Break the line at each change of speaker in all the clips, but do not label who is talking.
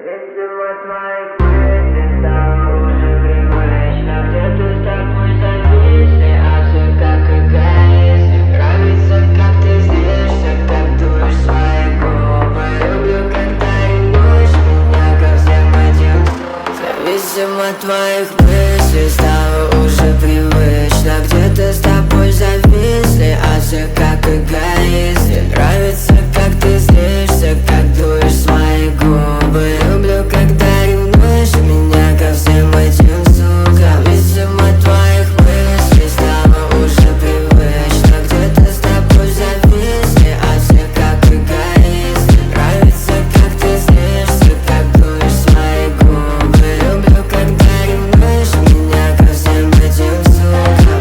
Видимо, твоих мыслей стало уже привычно. Где-то с тобой зависли, а все как эгоист. Нравится, как ты злишься, как дуешь свои губы. Люблю, когда ревнуешь меня ко всем этим. Зависимо от твоих мыслей стало уже привычно. Где-то с тобой зависли, а все как эгоист. Нравится, как ты злишься, как дуешь свои губы. Люблю, когда ревнуешь меня ко всем этим сукам. Видимо, от твоих мыслей стало уже привычно. Где-то с тобой зависли, а все как эгоист. Нравится, как ты злишься, как дуешь свои губы. Люблю, когда ревнуешь меня ко всем этим сукам.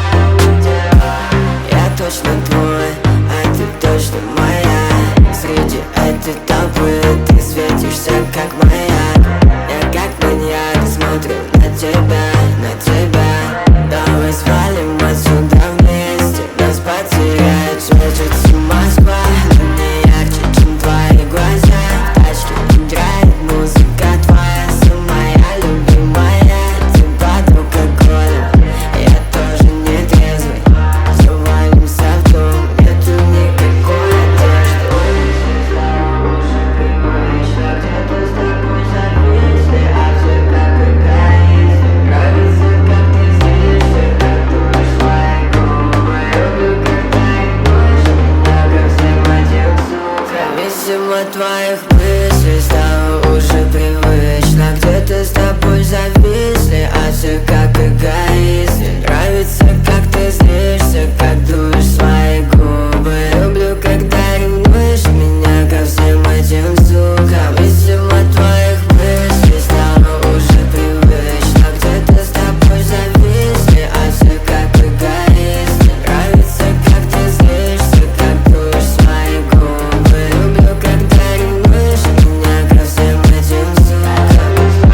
Я точно твой, а ты точно моя. Среди этой толпы ты светишься, как маяк. Я как маньяк смотрю на тебя, на тебя. Давай свалим отсюда вместе, нас потеряет. Светится Москва, но не ярче, чем твои глаза. В тачке играет музыка твоя, самая любимая. Ты под алкоголем, я тоже не трезвый. Завалимся в дом, нету никакой одежды. Стало уже привычно, где-то с тобой зависли, а все как эгоист. Нравится, как ты злишься, как дуешь свои губы. Люблю, когда ревнуешь меня ко всем этим сукам. Зависимо от твоих мыслей стало уже привычно. Где-то с тобой зависли, а все как эгоист. Нравится, как ты злишься, как дуешь свои губы. Люблю, когда ревнуешь меня ко всем этим сукам. Видимо, от твоих мыслей стало уже привычно. Где-то с тобой зависли, а все как эгоист. Нравится, как ты злишься, как дуешь свои губы. Люблю, когда ревнуешь меня ко всем этим сукам.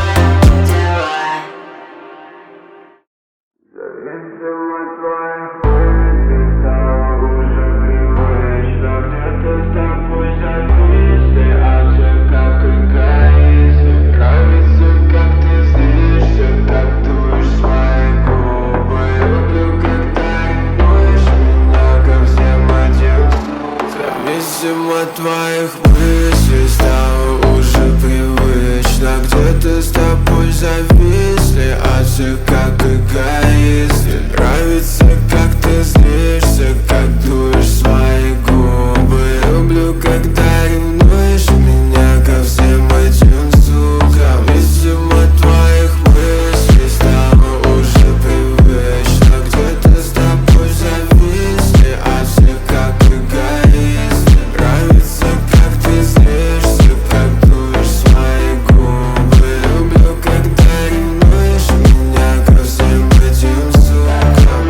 Зависимо от твоих мыслей стало уже привычно. Где-то с тобой зависли, а все как эгоист. Нравится, как ты злишься, как дуешь свои губы. Люблю, когда ревнуешь меня ко всем этим сукам. Зависимо от твоих мыслей стало уже привычно. Где-то с тобой зависли, а все как эгоист. Нравится, как ты злишься, как дуешь свои губы. Люблю, когда ревнуешь меня ко всем этим сукам. Видимо, от твоих мыслей стало уже привычно. Где-то с тобой зависли, а все как эгоист. Нравится, как ты злишься, как дуешь свои губы. Люблю, когда ревнуешь меня ко всем этим сукам.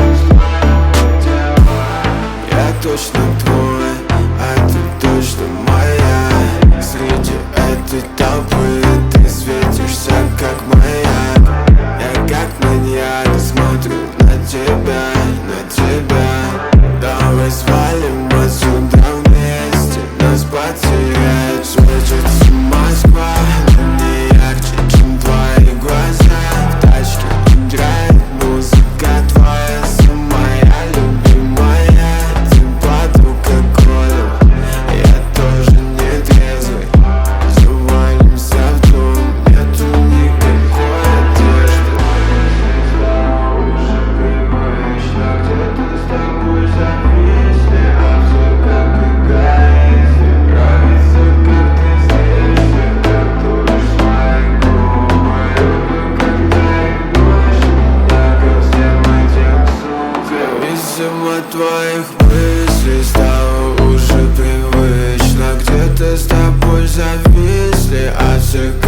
Я точно твой, а ты точно моя. Среди этой толпы ты светишься, как маяк. Я как маньяк смотрю на тебя, на тебя. Давай свалим отсюда вместе, нас потеряет. Светится Москва, но не ярче, чем твои глаза. В тачке играет музыка твоя, самая любимая. Ты под алкоголем, я тоже не трезвый. Завалимся в дом, нету никакой одежды. Стало уже привычно, где-то с тобой зависли, а все как эгоист. Нравится, как ты злишься, как дуешь свои губы. Люблю, когда ревнуешь меня ко всем этим сукам. Видимо, от твоих мыслей стало уже привычно. Где-то с тобой зависли, а все